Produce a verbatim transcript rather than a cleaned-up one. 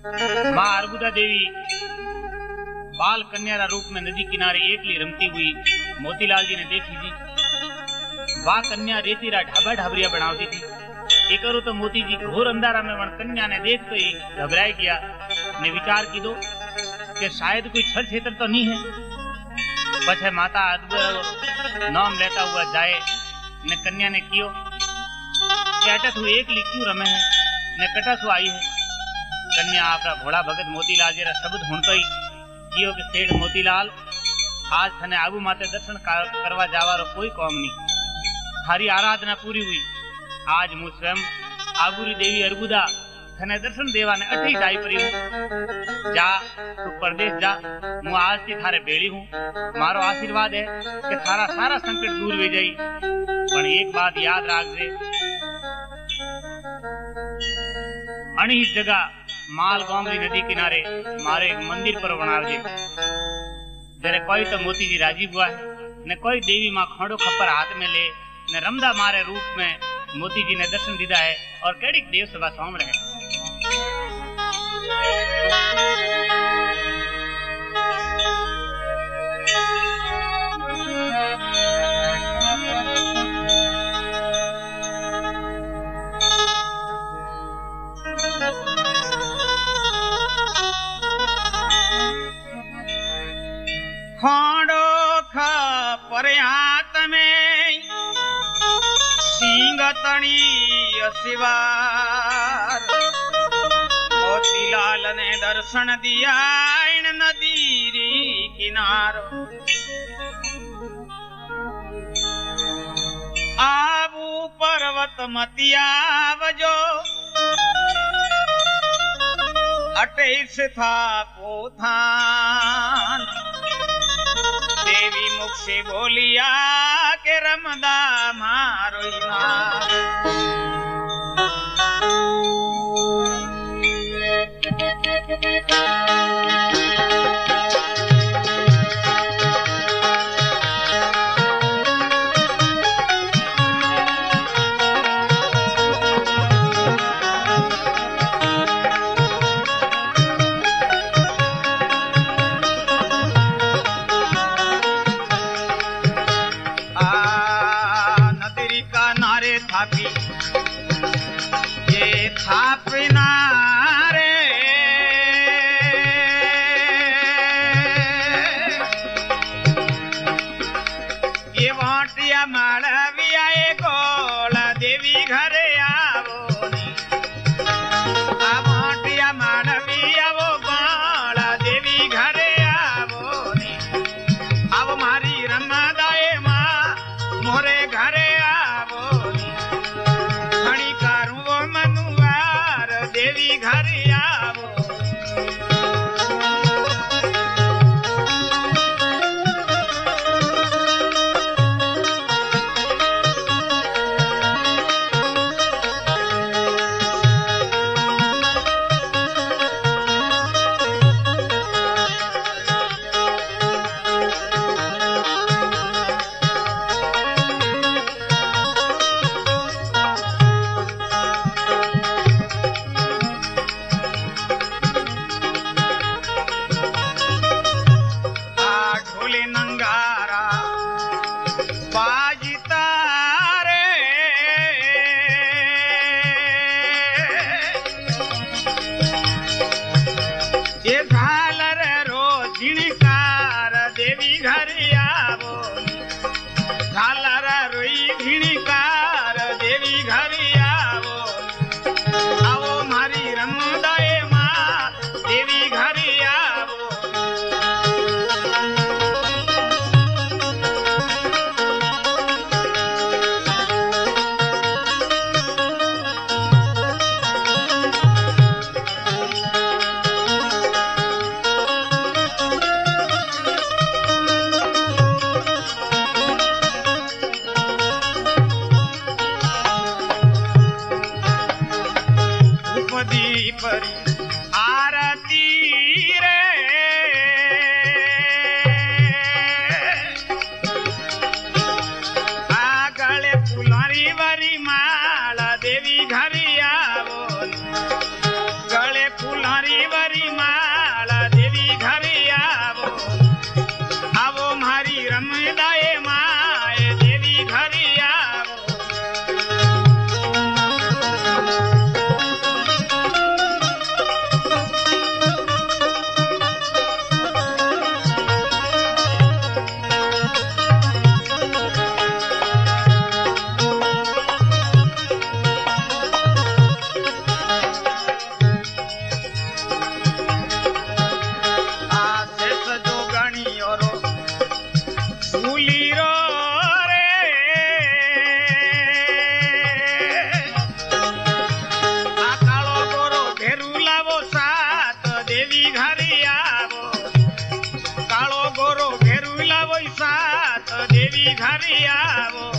माँ अर्बुदा देवी बाल कन्या रूप में नदी किनारे एकली रमती हुई मोतीलाल जी ने देखी थी। वह कन्या रेतीरा ढाबा ढाबरिया बनाती थी। एक करो तो मोती जी घोर अंधारा में वन कन्या ने देख तो ही घबराए गया। ने विचार की दो कि शायद कोई छल क्षेत्र तो नहीं है। पछे माता अद्भुत नाम लेता हुआ जाए ने कन्या ने कियो कि अटक हुई एकली क्यों रमे है ने कटस आई है। कन्या आपका भोला भगत मोतीलाल जरा शब्द हुण तो ही कियो कि सेठ मोतीलाल आज थने आगू माते दर्शन करवा जावारो कोई कौम नहीं। थारी आराधना पूरी हुई। आज मु स्वयं आगुरी देवी अर्बुदा थने दर्शन देवा ने अठी जाई परी हूं। जा तू परदेश जा, मु आज से थारे बेड़ी हूं। मारो आशीर्वाद है कि थारा सारा संकट दूर हो जाई। पर एक बात याद राखजे, अणी जगह माल गांवरी नदी किनारे मारे एक मंदिर पर बनावजे। जरे कोई तो मोती जी राजी हुआ है ने कोई देवी मां खड़ो खप्पर हाथ में ले ने रमदा मारे रूप में मोती जी ने दर्शन दीदा है और केड़ी देव सभा सौम रहे। खड़ो खप्पर हाथ में सिंगतणी असिवार मोतीलाल ने दर्शन दिया इन नदी किनारो। आबू पर्वत मतिया वजो अटेस था पोथान। देवी मुख से बोलिया के रमदा मारो ये थापना रे ये वाटिया मालविया गोल देवी घरे आवो आ वाटिया मालविया वो गोल देवी घरे आवो अब मारी रमदाए माँ मोरे घरे देवी घर आवो। देवी घरी आवो गले फुलहरी भी आवो